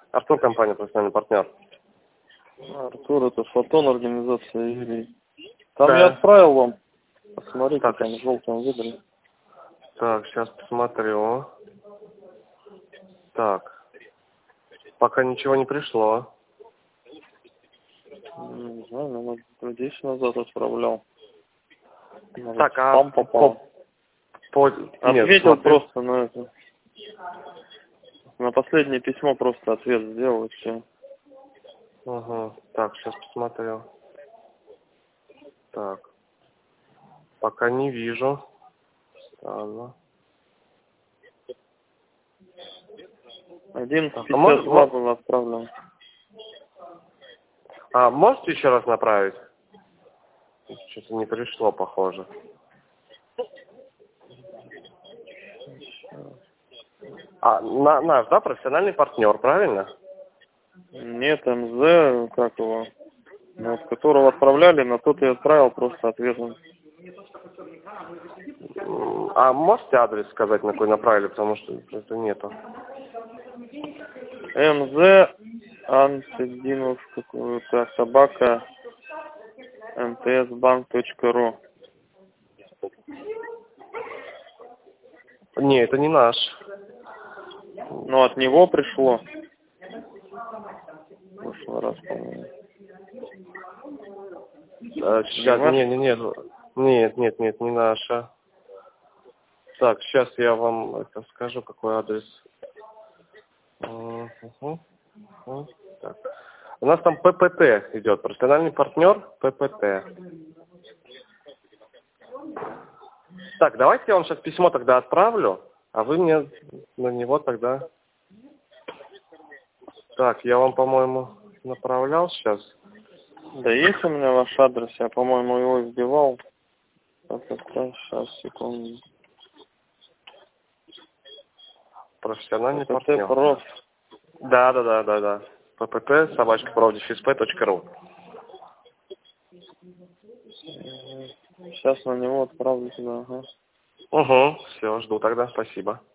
Артур, компания «Профессиональный партнер». Артур, это Фотон, организация Юрий. Там Да. я отправил вам. Посмотрите, Так, там в желтом выборе. так, сейчас посмотрю. Так, пока ничего не пришло. Не знаю, может, 10 назад отправлял. Может, Так, а спам попал. Ответил смотри. просто на это. На последнее письмо просто ответ сделал и все. Угу. Так, сейчас посмотрю. Так, пока не вижу. Странно. 11:52 было отправлено. А можете еще раз направить? Что-то не пришло, похоже. Наш, да, профессиональный партнер, правильно? Нет, МЗ, как его, вот, которого отправляли, на тот и отправил просто ответом. А можете адрес сказать, на какой направили, потому что это нету. МЗ Антидинов какую-то собака mtsbank.ru. Не, это не наш. Ну, от него пришло. В прошлый раз, по-моему. Сейчас, нет, не наша. Так, сейчас я вам это скажу, какой адрес. Так. У нас там ППТ идет, профессиональный партнер ППТ. Так, давайте я вам сейчас письмо тогда отправлю, а вы мне на него тогда... Так, я вам, по-моему, направлял сейчас. Да есть у меня ваш адрес, я, по-моему, его вбивал. Сейчас, секунду. Профессиональный ППТ партнер. проф. Да. ППТ, _проф_сп.ру. Сейчас на него отправлю сюда, ага. Угу, все, жду тогда, спасибо.